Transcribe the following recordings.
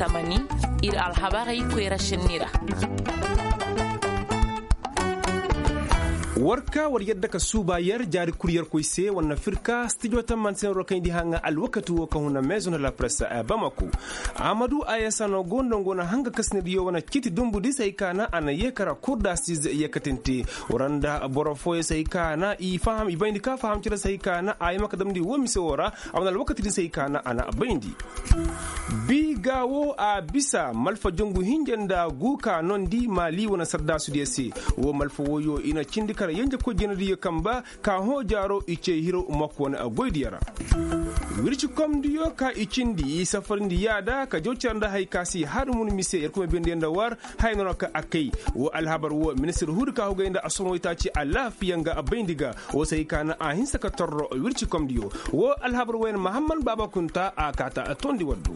tamani ir alhabari kwera shinira. warka war yadda ka suba yar jari kuryar koise wannan firka studio ta mansin rokan di hanga alwakatu ka huna maison de la presse a Bamako Amadou Ayasa no gondon gona hanga kasne diyo wana kiti dumbu di sai kana ana yekara kurda siz yakatente waranda borofo sai kana I faham ibandi ka faham tira sai kana ay makadam di womi se wora awna alwakati di sai kana ana bindi bigawo a bisa malfa jongu hinjanda guka non di mali wana sarda su dese wo malfa woyo ina cindika yanja ko jenadi kamba ka ho jaro ice hiro makko na goydiyara wirci kom diyo ka icindi safar ndi yada ka jocanda hay kasi har mun mise yar kuma bende nda war hay non ka akai wo alhabar wo minister hudu ka hogayda asono itaci alafiyanga abaindiga wo sai kana a hinsa ka torro wirci kom diyo wo alhabar wen muhammad baba kunta akata tondi waddu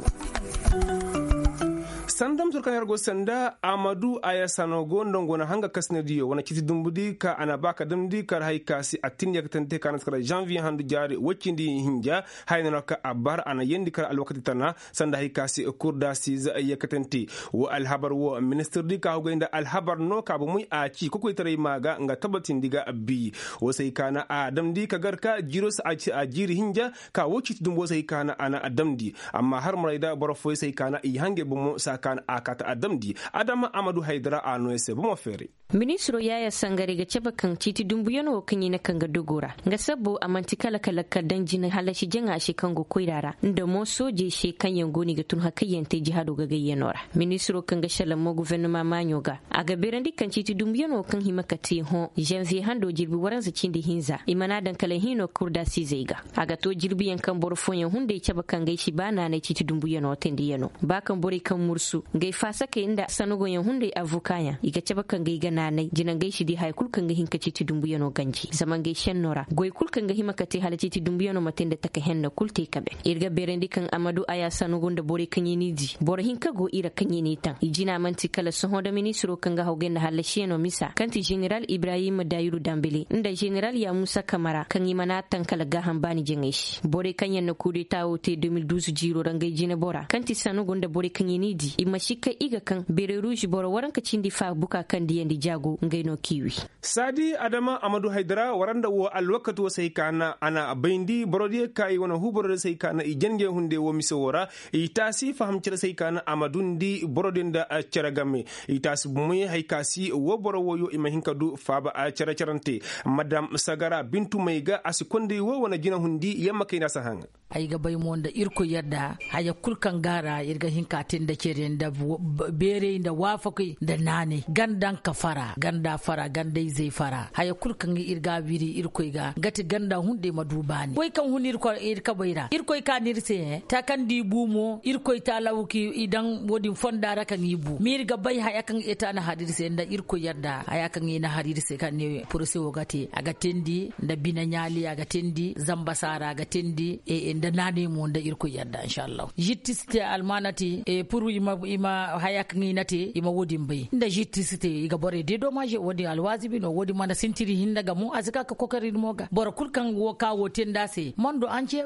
sandam turkan yargo sanda Amadou Ayasa no gondon gona hanga kasne diyo wana kiti dumbudi ka ana baka dumdi kar hay kasi atin yaktante kana skara janvier handu jari wacindi hinja hayna ka abar ana yendi kar alwakati tana sanda hay kasi kurda siz yakatante wo alhabar wo minister di ka hogainda alhabar no ka bu muy aci ko koy tare maga nga tabatin diga abbi wo sai kana adam di ka garka jiros aci a jiri hinja ka woci dumbo sai kana ana adamdi amma har muraida borofo sai kana I hange bu mo saka akata adamdi adama Amadou Haidara ano ese bo fere ministro yaya sangare ga ceba kan titi dumbuyono kanyi na kanga dogora ga sabbo amanti kala kala kadan jina halashi janga shi kango koirara nda mo soje she kan yangoni ga tun hakayente jihado ga gayyanora ministro kan ga shalamo gouvernement manyoga aga berandi kan titi dumbuyono kan himakati ho janvier hando jirbi waranza cindi hinza imana dan kala hino kurda sizeiga aga to jirbi yankan borfon yan hunde ceba kan ga shi bana na titi dumbuyono tendiyano bakan bori kan mursu gai fasa ka inda sanugo yan hunde avukaya iga ceba kan gai gananai jinan gai shi di hay kulkan ga hinka citi dumbuyano ganji zaman gai shen nora goy kulkan ga himaka te hala citi dumbuyano matenda taka henna kulte kabe irga berendi kan Amadou Ayasa no gonda bore kan yiniji bore hinka go ira kan yini tan ijina manti kala so hoda ministro kan ga hawgen hala sheno misa kanti general Ibrahim Dayuru Dambele inda general ya Musa Kamara kan yi mana tan kala ga hambani jengeshi bore kan yanna kudi tawo te 2012 jiro rangai jina bora kanti sanu gonda bore kan yiniji imashika iga kan bere rouge boro waranka cindi fa buka kan diyendi jago ngaino kiwi sadi adama Amadou Haidara waranda wo alwakatu sai kana ana baindi borodi kai wana huboro sai kana ijenge hunde wo misora itasi fahamcira sai kana amadundi borodinda ceragame itasi bumuye haikasi wo boro woyo imahinka du faba a cerante madam Sagara Bintu Maiga asikonde wo wana jina hundi yamma kaina sahanga ay ga bay monda irko yadda haya kulkan gara irga hinkatin da keren da bere da wafaki da nane gandan kafara ganda fara gandai zai fara haya kulkan irga biri irko ga gati ganda hunde madubani koy kan hunir ko irka bayra irko ka nirse ta kan di bumo irko ta lawki idan wodin fondara kan yibu mir ga bay haya kan eta na hadirse da irko yadda haya kan ina hadirse kan ne purse wogati aga tendi da binanyali aga tendi zambasara aga tendi da nane mu da irko yadda inshallah jittiste almanati puru ima hayak nginati ima wodin bay nda jittiste iga bore de dommage wodi alwazibi no wodi mana sintiri hindaga mu azaka ka kokari moga bor kulkan wo ka woten dase mondo ance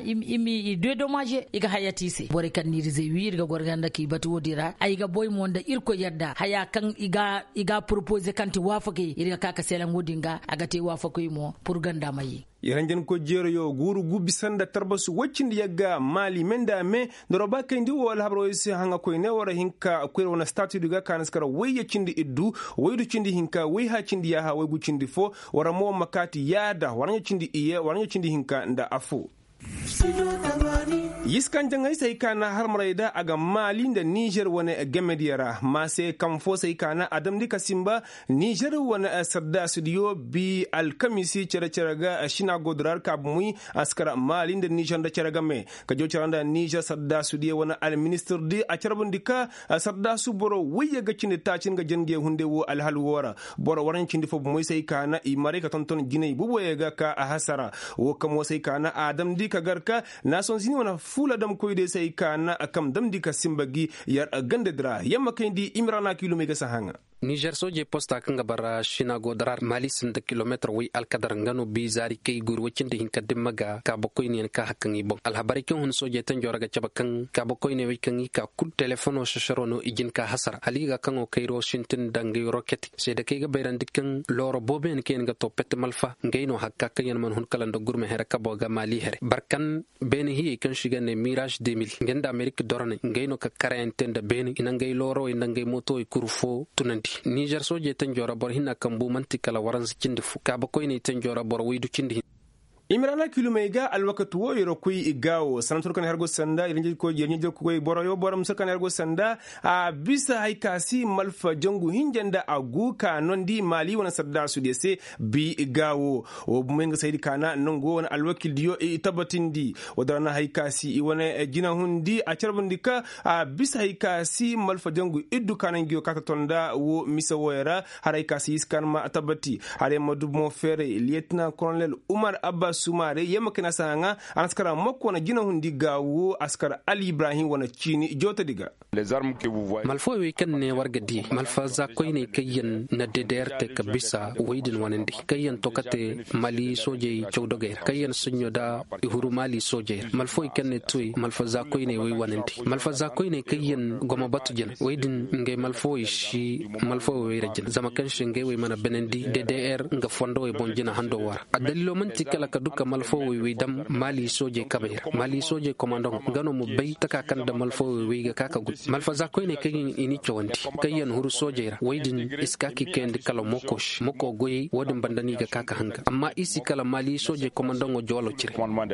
imi de dommage iga hayati se bore kan ni rize wir ga gorganda ki batu wodira ay ga boy mo da irko yadda hayakan iga propose kanti wafake irga kaka selan wodinga agate wafake mo pour ganda mai yaranjen ko jero yo guru gubbi sanda tarbasu waccindi yagga mali menda me doroba kayndi wala habro isi hanga ko ne wara hinka ko wona statue duga kanaskara wayya cindi iddu waydu cindi hinka way ha cindi ya ha way bu cindi fo wara mo makati yada waranya cindi iye waranya cindi hinka nda afu yiskan jangai sai kana har maraida aga mali da Niger wani gamediyara ma sai kamfo sai kana adam dika simba Niger wani sadda studio bi alkamisi cere ga shina godrar kabmui askara mali da Niger da cere game ka jo da Niger sadda studio wani al minister di a carbon dika sadda su boro wiya ga cin tacin ga jange hunde wo alhal wora boro waran cin difo muy sai kana i mare ka tonton ginai bubo ga ka a hasara wo kamo sai kana adam dika garka na son zini wana fula dam koyde sai kana akam dam dika simbagi yar gande dra yamma kayndi imrana kilo mega sahanga Niger soje posta kan gabara shinago darar mali sin da kilometer wi alkadar ngano bi zari kai gur wacin da hinka dimmaga ka bokoy ne ka hakan ibon alhabari kin hun soje tan joraga cabakan ka bokoy ne wi kan ka kul telefono shasharono igin ka hasara haliga kan o kairo shintin dangi rocket sai da kai ga bayran dikkan loro boben ken ga topet malfa ngaino hakka kan man hun kalan da gurme hera ka boga mali here barkan beni hi kan shiga ne mirage 2000 ngenda america dorane ngaino ka karenten da beni ina ngai loro ina ngai moto e kurfo tunanti Niger soje tan jora bor hinna kambu mantikala waran sikindi fuka bakoy ne tan jora bor widu kindi Imrana kilomega alwakatu wo yoro kui igao sanatur kan hergo sanda irinje ko yenje ko boro yo boram sakan hergo sanda a bisa haikasi malfa jongu hinjanda agu ka nondi mali wana sadda su dese bi igao o bumenga saydi kana nongo wana alwakil dio tabatindi wadana haikasi iwana jina hundi a charbundika a bisa haikasi malfa jongu iddu kana ngio kata tonda wo misa woyara haikasi iskan ma tabati hare madu mo fere lieutenant colonel Umar Abbas Sumare yema kana sanga askara mokko na jina hundi gawo askara Ali Ibrahim wana chini jota diga les armes que vous voyez malfo wi kan ne wargadi malfa za koyne kayen na dederte kabisa waydin wanandi kayen tokate mali soje chowdoge kayen sunyo da ihuru mali soje malfo kan ne tuy malfa za koyne wi wanandi malfa za koyne kayen goma batujen waydin ngay malfo shi malfo wi rajin zama kan shinge wi mana benendi DDR nga fondo e bonjina hando war adalilo manti kala duka malfo wi dam mali soje kabayra mali soje commandant ngano mo bay taka kan da malfo wi ga kaka gut malfa za koyne kayin ini chwanti kayen huru soje waydin iskaki kend kala mokosh moko goyi wodin bandani ga kaka hanga amma isi kala mali soje commandant o jolo cire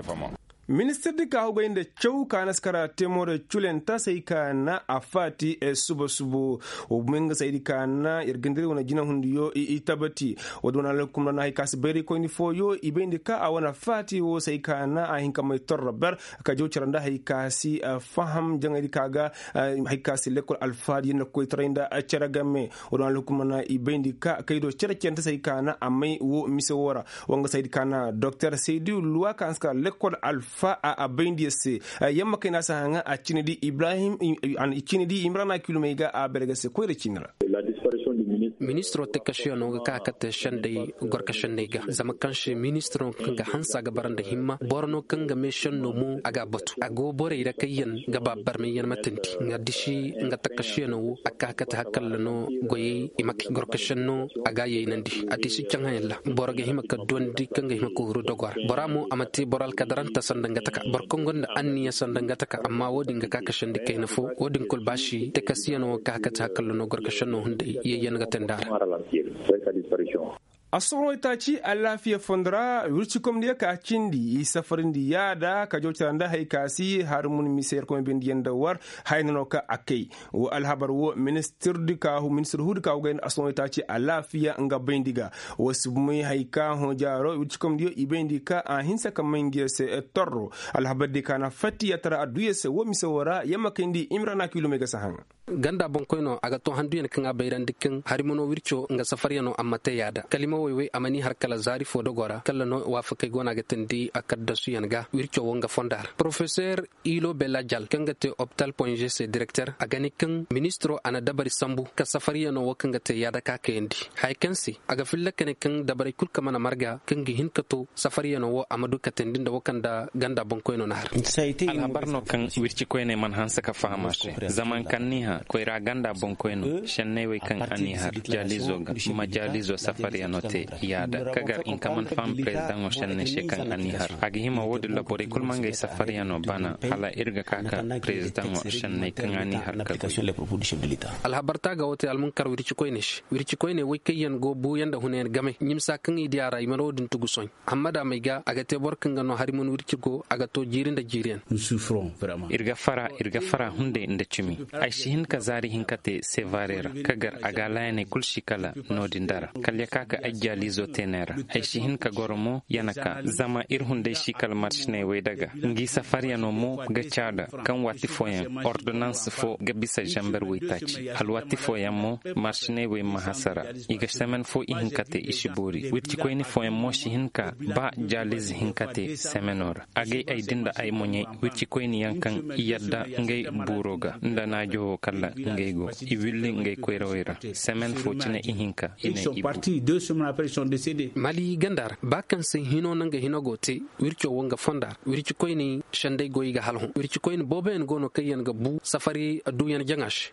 Minister de Kahugo in the Chow Kanaskara Temore Chulenta Saikana Afati Subo Umenga Saidikana Irgendri on a Gina Hundio Itabati Odona Kumana Hikas Berry Coin for you Ibendika Awana Fati o Saikana Ahinkama Torraber Kajo Charanda Hikasi Faham Jangadikaga Hikasi Lekol Alfadi in the Koitrenda Charagame Odona Kumana Ibendika Kaido Cherachenta Saikana Ame wo Misawara Wanga Saidikana Dr. Seidu Luakanska Lekol Alfadi fa a bendiyese yamma kai nasa hanga a cinidi Ibrahim an cinidi Imrana kilomega a bergase ko recinra la disparition du ministro tekashiano ka kate shande gorka shandega zama kanshi ministro kanga hansa ga baranda himma borno kanga mission no mu aga botu ago bore ira kayen ga babbar me yan matanti ngadishi nga tekashiano aka kate hakal no goyi imaki gorka shanno aga yinandi atisi changa yalla borga himaka dondi kanga himako ru dogor boramo amati boral kadaranta sandangata borkongonda anniya sandangata amma wodin ga kaka shandi kayna fo wodin kul bashi tekashiano ka kate hakal no gorka shanno hunde yeyen ga tendar asoro itaci alafiya fondra wurci komdiya ka cindi safarin di yada ka jotanda haikasi harmun miser ko ben yenda war haynano ka akay wo alhabar wo minister hu ka gain asoro itaci alafiya nga bendiga wasumi haika ho jaro wurci komdiya ibendika a hinsa kamangiya se torro alhabar de kana fati yatara aduye se wo misawara yamakindi Imrana kilomega sahanga ganda bonkoyno aga to handu yen kanga bayran dikkin harimono wircho nga safariyano amate yada kalima wewe amani har kala zari fodo gora kala no wafake gona gatendi akadda suyanga wircho wonga fondar professeur Ilo Bella Jal kanga te hôpital.gc directeur agani kan ministro ana dabari sambu ka safariyano wakanga te yada ka kendi haykensi aga filla kene kan dabari kul kamana marga kangi hinkato safariyano wo amadu katendinda wakanda ganda bonkoyno nahar alhabarno kan wirchi koyne man hansa ka fahamashe zaman kanniha koyra ganda bonkoyno shennewe kan anihar jalizoga majalizo safariyano te yada kagar in kaman fam president o shenne shekan anihar agihima wodi labore kulmanga safariyano bana ala irga kaka president o shenne kan anihar alhabarta ga wote almunkar wirchi koyne wikayen go bu yanda hunen game nyimsa kan idiara imarodin tugusoy amada maiga agate borkan gano harimun wirchi go agato jirinda jirian irga fara hunde inda chimi aishin kazari hinkate sevarera kagar agalayane kulshikala nodindara kalya kaka ajjalizo tenera aishin ka goromo yanaka zama irhunde shikal marshne wedaga ngi safariyano mo gachada kan wati foyan ordonnance fo gabisa jamber witachi alwati foyan mo marshne we mahasara iga semen fo hinkate ishibori witti koyni foyan mo hinka ba jaliz hinkate semenora agay ay dinda ay monye witti koyni yankan yadda ngay buroga ndana jo kala ngaygo iwilli ngay koyrawira semaine fo cine ihinka ine sont partis 2 semaines après ils sont décédés. Mali gandar bakan se hino nanga hino gote wircho wonga fondar wircho koyni shandai goyiga halhu wircho koyni boben gono kayen ga bu safari duyan jangash.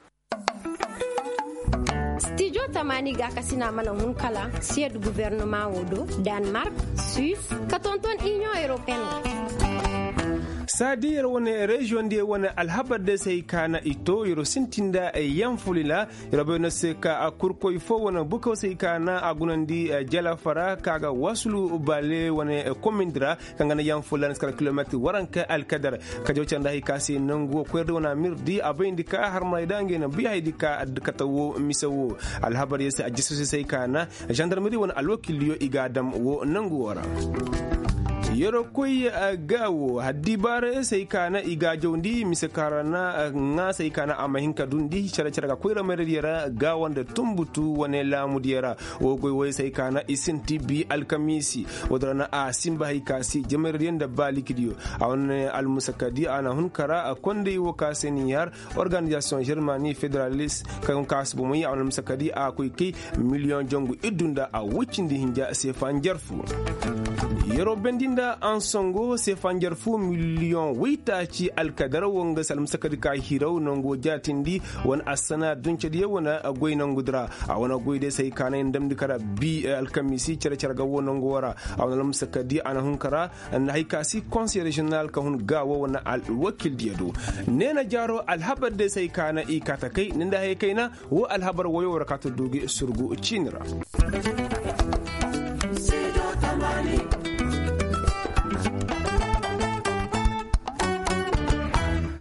Studio Tamani ga kasina mana hun kala siège gouvernement wodo Danemark, Suisse, katonton Union européenne. sadir woni region de woni alhabade sai kana ito yoro sintinda e yamfulila yoro no seka akurko ifo wona buko sai kana agunandi jala fara kaga wasulu bale woni komindra kanga na yamfulan skala kilometer waranka alkadar kajo chanda hikasi nango kwerdo na mirdi abendi ka har maidange na biya dika katawo misawo alhabade sai ajisu sai kana gendarmerie woni alwakiliyo igadam wo nango wara yoro koy gawo hadibare sai kana iga jondi misakarana nga sai kana amahinka dundi chara ga koyra meriyara gawanda tumbutu wane lamudiyara o goy way sai kana isinti bi alkamisi wadrana a simba hikasi jameriyen da balikidiyo awon almusakadi ana hunkara a konde wokaseniyar organisation germanie fédéraliste kan kasbu mu ya almusakadi a koyki million jongu idunda a wucindi hinja sefa jarfu yoro bendinda an songo se fanjar fu million wita ci alkadara wonga salam sakadi ka hiraw nango jatindi won asana dunce de wona goy nangudra a wona goyde sai kana ndamdi kara bi alkamisi cere ga wona ngora a wona lam sakadi ana hunkara an haykasi conseil régional ka hun gawo wona al wakil diedo nena jaro alhabar de sai kana i kata kai ninda hay kaina wo alhabar woyo rakatu dogi surgu cinira.